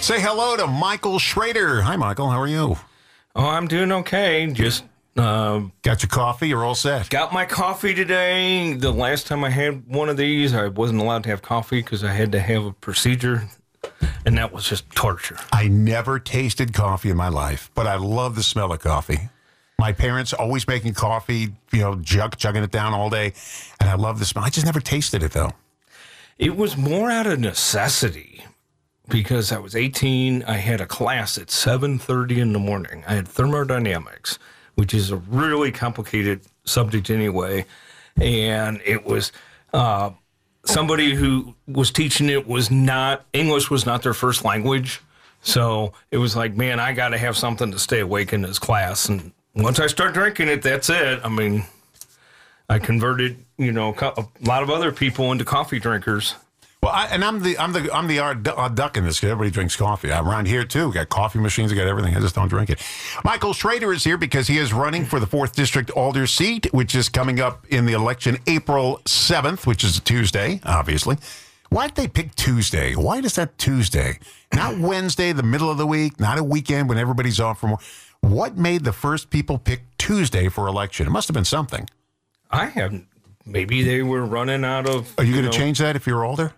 Say hello to Michael Schrader. Hi, Michael. How are you? Oh, I'm doing okay. Just got your coffee? You're all set. Got my coffee today. The last time I had one of these, I wasn't allowed to have coffee because I had to have a procedure, and that was just torture. I never tasted coffee in my life, but I love the smell of coffee. My parents always making coffee, chugging it down all day, and I love the smell. I just never tasted it, though. It was more out of necessity because I was 18. I had a class at 7:30 in the morning. I had thermodynamics, which is a really complicated subject anyway. And it was somebody who was teaching it English was not their first language. So it was like, man, I got to have something to stay awake in this class. And once I start drinking it, that's it. I mean, I converted, a lot of other people into coffee drinkers. Well, I'm the odd duck in this. Everybody drinks coffee. Around here too, we got coffee machines. We got everything. I just don't drink it. Michael Schrader is here because he is running for the 4th District Alder seat, which is coming up in the election April 7th, which is a Tuesday, obviously. Why did they pick Tuesday? Why is that Tuesday? Not Wednesday, the middle of the week, not a weekend when everybody's off from work. What made the first people pick Tuesday for election? It must have been something. I haven't. Maybe they were running out of. Are you going to change that if you're older?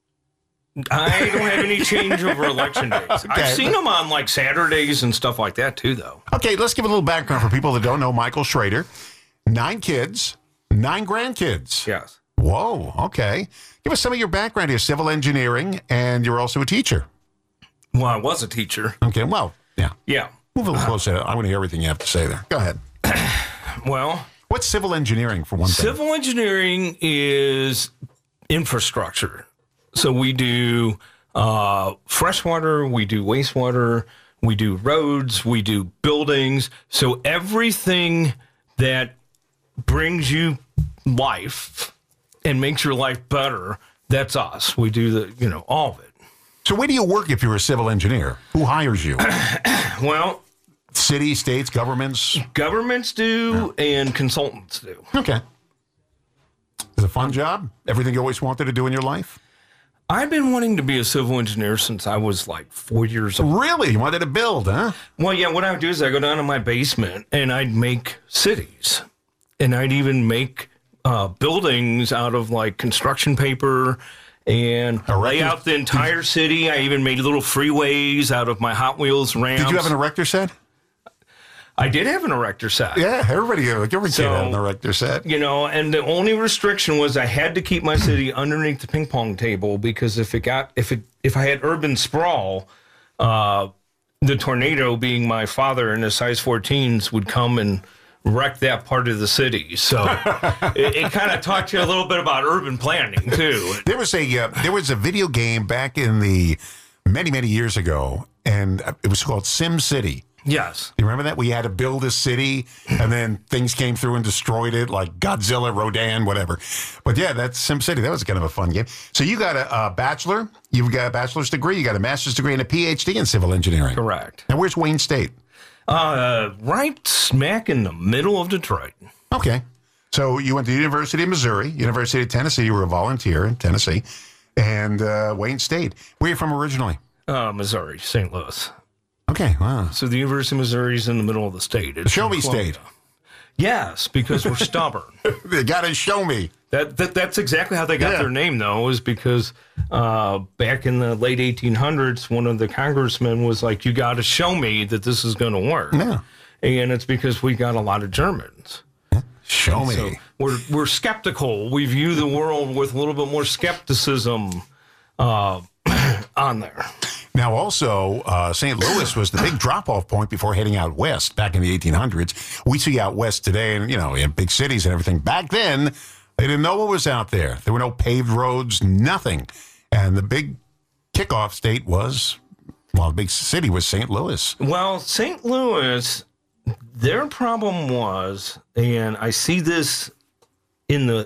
I don't have any change over election days. Okay. I've seen them on like Saturdays and stuff like that too, though. Okay, let's give a little background for people that don't know Michael Schrader. 9 kids, 9 grandkids. Yes. Whoa, okay. Give us some of your background here. Civil engineering, and you're also a teacher. Well, I was a teacher. Okay, well, yeah. Yeah. Move a little closer. I want to hear everything you have to say there. Go ahead. Well, what's civil engineering for one thing? Civil engineering is infrastructure. So we do freshwater, we do wastewater, we do roads, we do buildings. So everything that brings you life and makes your life better, that's us. We do all of it. So where do you work if you're a civil engineer? Who hires you? Well, city, states, governments? Governments do, and consultants do. Okay. Is it a fun job? Everything you always wanted to do in your life? I've been wanting to be a civil engineer since I was like 4 years old. Really? You wanted to build, huh? Well, yeah, what I would do is I go down to my basement and I'd make cities. And I'd even make buildings out of like construction paper and lay out the entire city. I even made little freeways out of my Hot Wheels ramps. Did you have an erector set? I did have an erector set. Yeah, every kid had an erector set. And the only restriction was I had to keep my city underneath the ping pong table because if I had urban sprawl, the tornado, being my father and his size 14s, would come and wreck that part of the city. So it kind of taught you a little bit about urban planning too. There was a video game back in the many years ago, and it was called Sim City. Yes. You remember that? We had to build a city, and then things came through and destroyed it, like Godzilla, Rodan, whatever. But yeah, that's SimCity. That was kind of a fun game. So you got a bachelor, you've got a bachelor's degree, you got a master's degree, and a PhD in civil engineering. Correct. Now, where's Wayne State? Right smack in the middle of Detroit. Okay. So you went to the University of Missouri, University of Tennessee. You were a volunteer in Tennessee, and Wayne State. Where are you from originally? Missouri, St. Louis. Okay, wow. So the University of Missouri is in the middle of the state. It's show me state. Yes, because we're stubborn. They got to show me. That's exactly how they got their name, though, is because back in the late 1800s, one of the congressmen was like, you got to show me that this is going to work. Yeah. And it's because we got a lot of Germans. Show me. So we're skeptical. We view the world with a little bit more skepticism on there. Now, also, St. Louis was the big drop-off point before heading out west back in the 1800s. We see out west today, and, in big cities and everything. Back then, they didn't know what was out there. There were no paved roads, nothing. And the big kickoff state was, the big city was St. Louis. Well, St. Louis, their problem was, and I see this in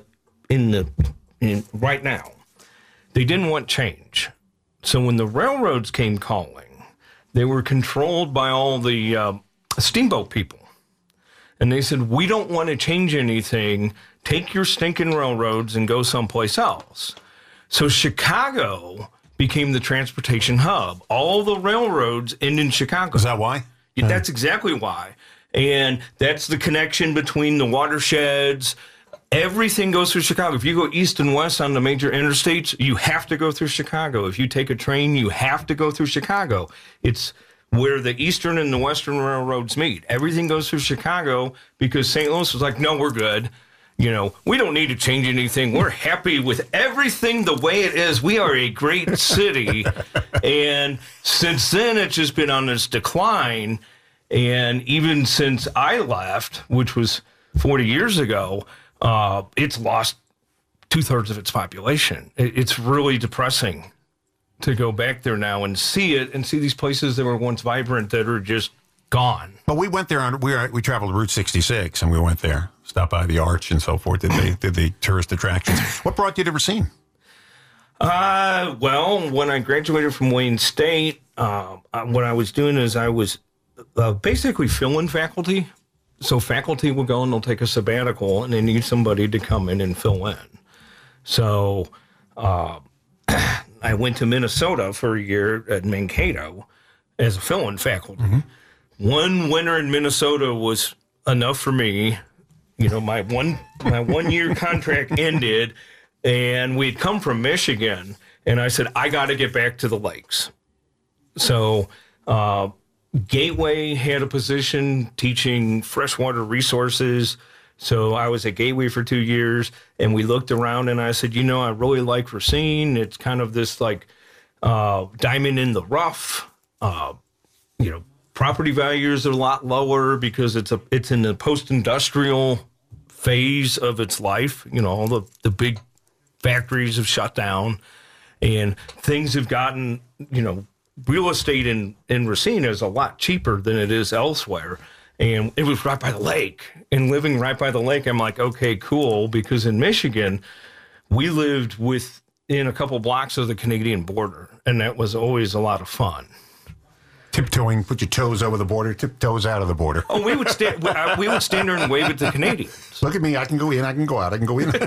right now, they didn't want change. So when the railroads came calling, they were controlled by all the steamboat people. And they said, we don't want to change anything. Take your stinking railroads and go someplace else. So Chicago became the transportation hub. All the railroads end in Chicago. Is that why? Yeah, that's exactly why. And that's the connection between the watersheds. Everything goes through Chicago. If you go east and west on the major interstates, you have to go through Chicago. If you take a train, you have to go through Chicago. It's where the eastern and the western railroads meet. Everything goes through Chicago because St. Louis was like, no, we're good. You know, we don't need to change anything. We're happy with everything the way it is. We are a great city. And since then, it's just been on this decline. And even since I left, which was 40 years ago, it's lost 2/3 of its population. It's really depressing to go back there now and see it and see these places that were once vibrant that are just gone. But we went there we traveled Route 66 and we went there, stopped by the Arch and so forth. Did the tourist attractions? What brought you to Racine? Well, when I graduated from Wayne State, what I was doing is I was basically fill-in faculty. So faculty will go and they'll take a sabbatical and they need somebody to come in and fill in. So I went to Minnesota for a year at Mankato as a fill-in faculty. Mm-hmm. One winter in Minnesota was enough for me. You know, my one year contract ended, and we'd come from Michigan, and I said, I got to get back to the lakes. So Gateway had a position teaching freshwater resources. So I was at Gateway for 2 years, and we looked around, and I said, you know, I really like Racine. It's kind of this like diamond in the rough. You know, property values are a lot lower because it's in the post-industrial phase of its life. You know, all the big factories have shut down, and things have gotten, you know, real estate in Racine is a lot cheaper than it is elsewhere. And it was right by the lake. And living right by the lake, I'm like, okay, cool. Because in Michigan, we lived within a couple blocks of the Canadian border. And that was always a lot of fun. Tiptoeing, put your toes over the border, tiptoes out of the border. Oh, we would stand there and wave at the Canadians. Look at me, I can go in, I can go out, I can go in.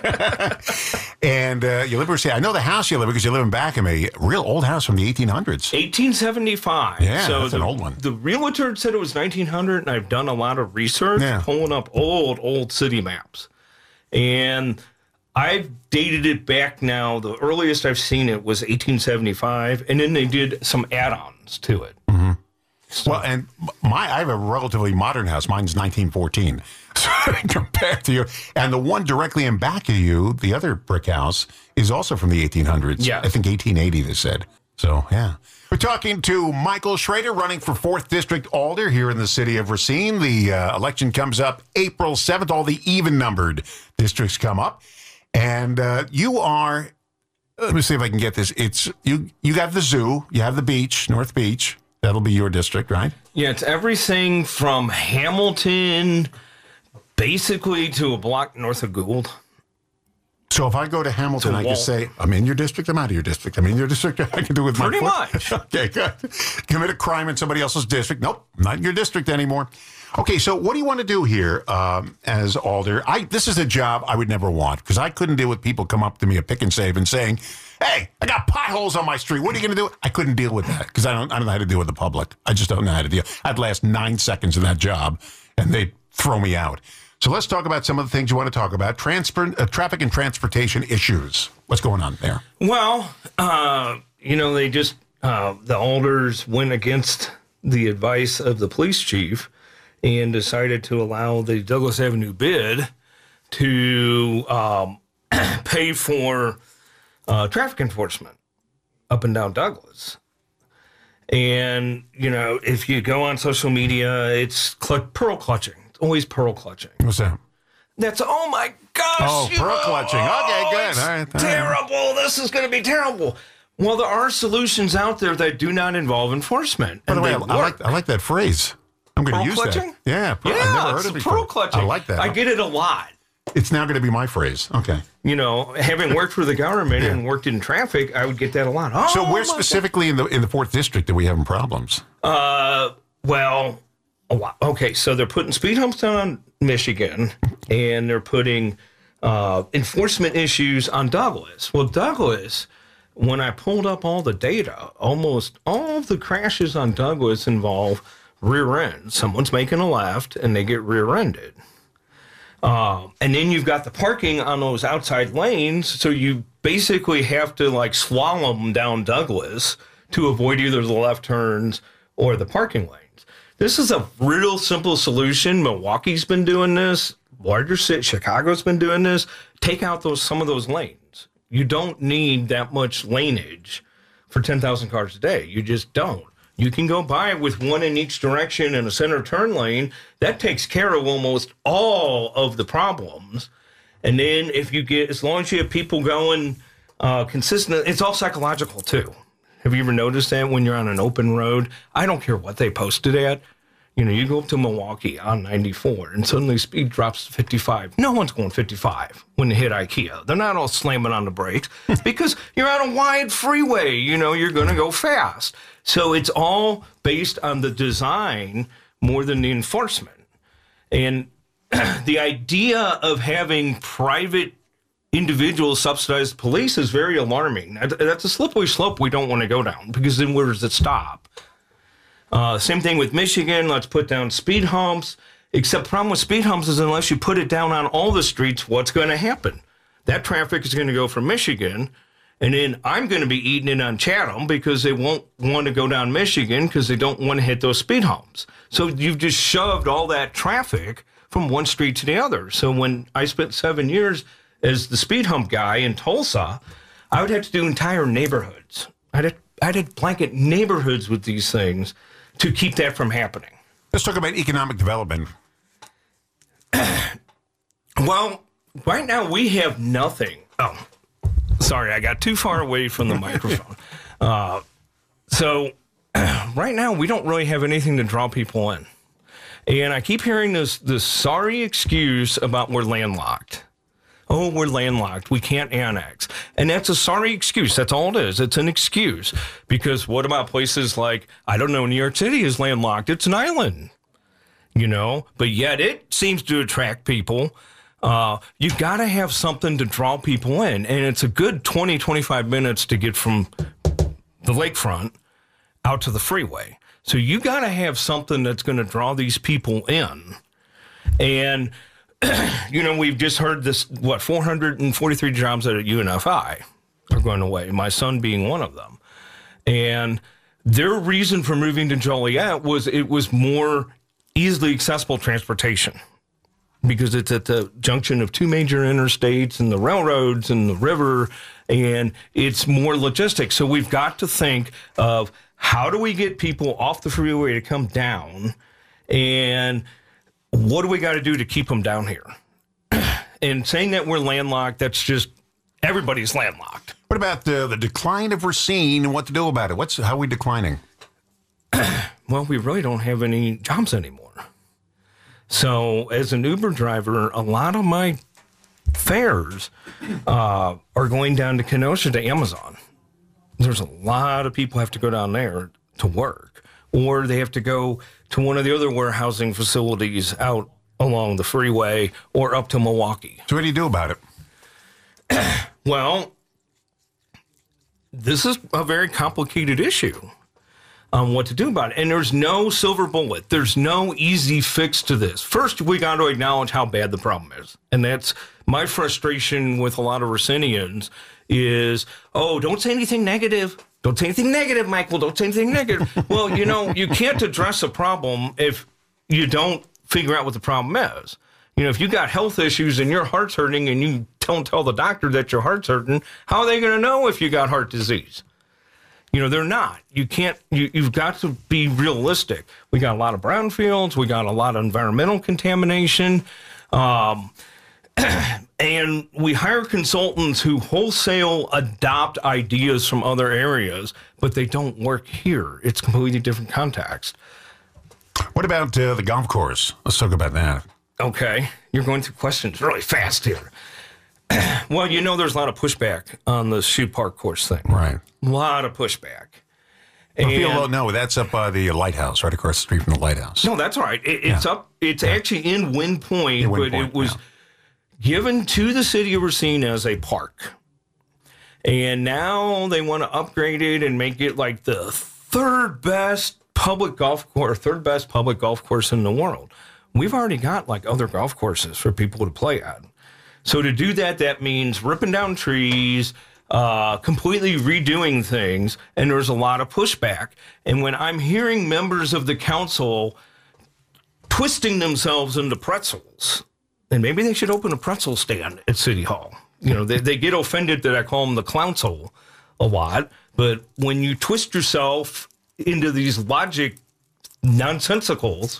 And you live in Racine. I know the house you live in because you live in Backamy, real old house from the 1800s. 1875. Yeah, so that's an old one. The realtor said it was 1900, and I've done a lot of research pulling up old city maps. And I've dated it back now. The earliest I've seen it was 1875, and then they did some add-ons to it. Mm-hmm. So, well, and I have a relatively modern house. Mine's 1914. So compared to you, and the one directly in back of you, the other brick house, is also from the 1800s. Yeah, I think 1880. They said. So yeah, we're talking to Michael Schrader, running for 4th District Alder here in the city of Racine. The election comes up April 7th. All the even-numbered districts come up. And you are, let me see if I can get this. It's you got the zoo, you have the beach, North Beach. That'll be your district, right? Yeah, it's everything from Hamilton, basically to a block north of Gould. So if I go to Hamilton, I can say, I'm in your district, I'm out of your district. I'm in your district, I can do it with pretty my foot. much. Okay, good. Commit a crime in somebody else's district. Nope, not in your district anymore. Okay, so what do you want to do here as Alder? This is a job I would never want because I couldn't deal with people come up to me at Pick and Save and saying, hey, I got potholes on my street. What are you going to do? I couldn't deal with that because I don't know how to deal with the public. I just don't know how to deal. I'd last 9 seconds in that job and they'd throw me out. So let's talk about some of the things you want to talk about. Traffic and transportation issues. What's going on there? Well, you know, they just, the Alders went against the advice of the police chief and decided to allow the Douglas Avenue bid to pay for traffic enforcement up and down Douglas. And, you know, if you go on social media, it's pearl clutching. It's always pearl clutching. What's that? That's, oh my gosh. Oh, pearl clutching. Okay, good. It's all right. terrible. This is going to be terrible. Well, there are solutions out there that do not involve enforcement. By the way, I like that phrase. I'm going to use clutching? that. Yeah, I've never heard it before. Pearl clutching. I like that. I get it a lot. It's now going to be my phrase. Okay. You know, having worked for the government and worked in traffic, I would get that a lot. Oh, so where specifically in the 4th District are we having problems? Well, a lot. Okay, so they're putting speed humps down on Michigan, and they're putting enforcement issues on Douglas. Well, Douglas when I pulled up all the data, almost all of the crashes on Douglas involve rear end. Someone's making a left and they get rear-ended. And then you've got the parking on those outside lanes, so you basically have to like slalom down Douglas to avoid either the left turns or the parking lanes. This is a real simple solution. Milwaukee's been doing this. Larger city, Chicago's been doing this. Take out some of those lanes. You don't need that much laneage for 10,000 cars a day. You just don't. You can go by with one in each direction and a center turn lane. That takes care of almost all of the problems. And then if you get, as long as you have people going consistent, it's all psychological too. Have you ever noticed that when you're on an open road? I don't care what they posted at. You know, you go up to Milwaukee on 94 and suddenly speed drops to 55. No one's going 55 when they hit IKEA. They're not all slamming on the brakes because you're on a wide freeway. You know, you're going to go fast. So it's all based on the design more than the enforcement. And the idea of having private individual subsidized police is very alarming. That's a slippery slope we don't want to go down, because then where does it stop? Same thing with Michigan. Let's put down speed humps. Except the problem with speed humps is unless you put it down on all the streets, what's going to happen? That traffic is going to go from Michigan, and then I'm going to be eating it on Chatham because they won't want to go down Michigan because they don't want to hit those speed humps. So you've just shoved all that traffic from one street to the other. So when I spent 7 years as the speed hump guy in Tulsa, I would have to do entire neighborhoods. I'd have blanket neighborhoods with these things to keep that from happening. Let's talk about economic development. Well, right now we have nothing. Oh, sorry, I got too far away from the microphone. So right now we don't really have anything to draw people in. And I keep hearing this sorry excuse about we're landlocked. Oh, we're landlocked. We can't annex. And that's a sorry excuse. That's all it is. It's an excuse. Because what about places like, I don't know, New York City is landlocked. It's an island, you know, but yet it seems to attract people. You've got to have something to draw people in. And it's a good 20, 25 minutes to get from the lakefront out to the freeway. So you got to have something that's going to draw these people in. And you know, we've just heard this, 443 jobs at UNFI are going away, my son being one of them. And their reason for moving to Joliet was it was more easily accessible transportation because it's at the junction of two major interstates and the railroads and the river, and it's more logistics. So we've got to think of how do we get people off the freeway to come down, and what do we got to do to keep them down here? And saying that we're landlocked, that's just, everybody's landlocked. What about the decline of Racine and what to do about it? How are we declining? Well, we really don't have any jobs anymore. So as an Uber driver, a lot of my fares are going down to Kenosha to Amazon. There's a lot of people have to go down there to work, or they have to go to one of the other warehousing facilities out along the freeway or up to Milwaukee. So what do you do about it? Well, this is a very complicated issue on what to do about it. And there's no silver bullet. There's no easy fix to this. First, we got to acknowledge how bad the problem is. And that's my frustration with a lot of Racinians is, oh, don't say anything negative. Don't say anything negative, Michael. Don't say anything negative. Well, you know, you can't address a problem if you don't figure out what the problem is. You know, if you got health issues and your heart's hurting and you don't tell the doctor that your heart's hurting, how are they going to know if you got heart disease? You know, they're not. You can't, you've got to be realistic. We got a lot of brownfields. We got a lot of environmental contamination. And we hire consultants who wholesale adopt ideas from other areas, but they don't work here. It's completely different context. What about the golf course? Let's talk about that. Okay. You're going through questions really fast here. Well, you know, there's a lot of pushback on the shoe park course thing. Right. A lot of pushback. No, that's up by the lighthouse, right across the street from the lighthouse. No, that's all right. It's up. It's actually in Wind Point, but it was given to the city of Racine as a park. And now they want to upgrade it and make it like the third best public golf course in the world. We've already got like other golf courses for people to play at. So to do that, that means ripping down trees, completely redoing things, and there's a lot of pushback. And when I'm hearing members of the council twisting themselves into pretzels, and maybe they should open a pretzel stand at City Hall. You know, they get offended that I call them the clownsole a lot, but when you twist yourself into these logic nonsensicals,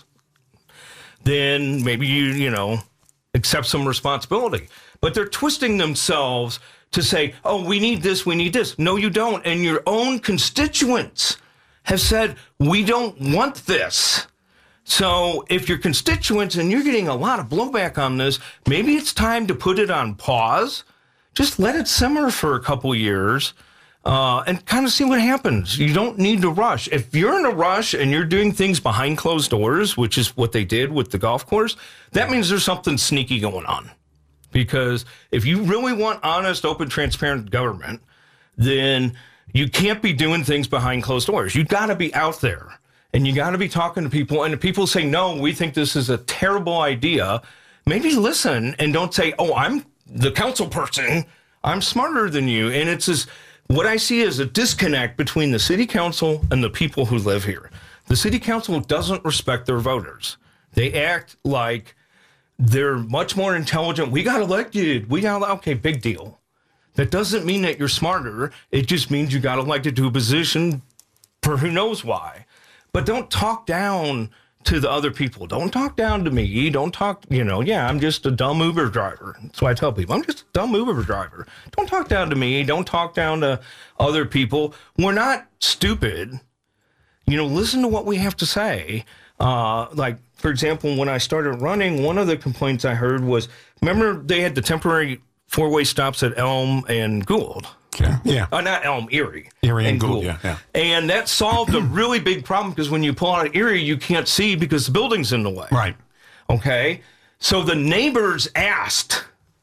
then maybe you know, accept some responsibility. But they're twisting themselves to say, oh, we need this, we need this. No, you don't. And your own constituents have said, we don't want this. So if your constituents, and you're getting a lot of blowback on this, maybe it's time to put it on pause. Just let it simmer for a couple years and kind of see what happens. You don't need to rush. If you're in a rush and you're doing things behind closed doors, which is what they did with the golf course, that means there's something sneaky going on. Because if you really want honest, open, transparent government, then you can't be doing things behind closed doors. You got to be out there. And you got to be talking to people. And if people say, no, we think this is a terrible idea, maybe listen and don't say, oh, I'm the council person. I'm smarter than you. And it's just, what I see is a disconnect between the city council and the people who live here. The city council doesn't respect their voters. They act like they're much more intelligent. We got elected. Okay, big deal. That doesn't mean that you're smarter. It just means you got elected to a position for who knows why. But don't talk down to the other people. Don't talk down to me. Don't talk, I'm just a dumb Uber driver. That's why I tell people, I'm just a dumb Uber driver. Don't talk down to me. Don't talk down to other people. We're not stupid. Listen to what we have to say. Like, for example, when I started running, one of the complaints I heard was, remember they had the temporary four-way stops at Elm and Gould? Okay. Yeah. Not Elm, Erie. Erie and Gould, yeah. And that solved a really big problem because when you pull out of Erie, you can't see because the building's in the way. Right. Okay. So the neighbors asked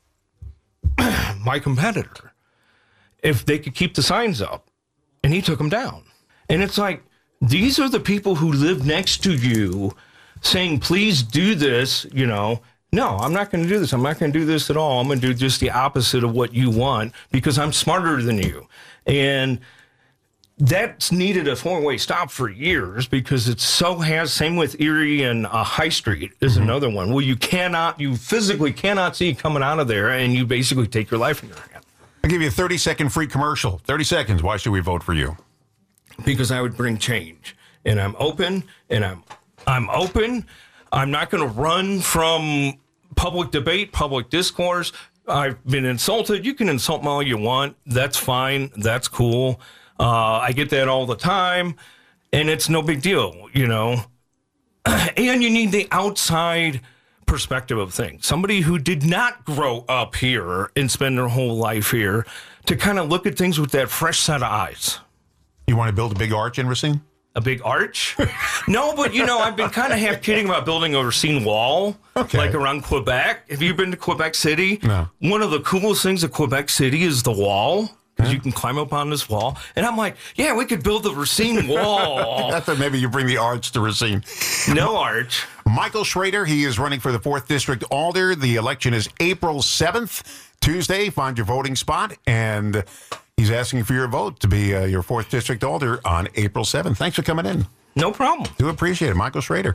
my competitor if they could keep the signs up, and he took them down. And it's like, these are the people who live next to you saying, please do this, No, I'm not going to do this. I'm not going to do this at all. I'm going to do just the opposite of what you want because I'm smarter than you. And that's needed a four-way stop for years because it same with Erie and High Street is another one. Well, you physically cannot see coming out of there, and you basically take your life in your hand. I'll give you a 30-second free commercial. 30 seconds. Why should we vote for you? Because I would bring change. And I'm open, and I'm open. I'm not going to run from public debate, public discourse. I've been insulted. You can insult me all you want. That's fine. That's cool. I get that all the time, and it's no big deal, And you need the outside perspective of things. Somebody who did not grow up here and spend their whole life here to kind of look at things with that fresh set of eyes. You want to build a big arch in Racine? A big arch? No, but I've been kind of half kidding about building a Racine wall, like around Quebec. Have you been to Quebec City? No. One of the coolest things at Quebec City is the wall, because you can climb up on this wall. And I'm like, yeah, we could build the Racine wall. I thought maybe you bring the arch to Racine. No arch. Michael Schrader, he is running for the 4th District Alder. The election is April 7th, Tuesday. Find your voting spot, and he's asking for your vote to be your 4th District Alder on April 7th. Thanks for coming in. No problem. Do appreciate it. Michael Schrader.